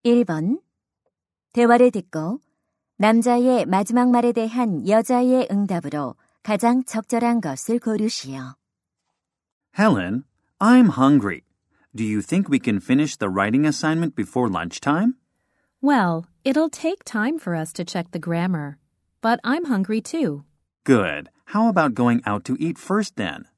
1번. 대화를 듣고 남자의 마지막 말에 대한 여자의 응답으로 가장 적절한 것을 고르시오. Helen, I'm hungry. Do you think we can finish the writing assignment before lunchtime? Well, it'll take time for us to check the grammar. But I'm hungry too. Good. How about going out to eat first then?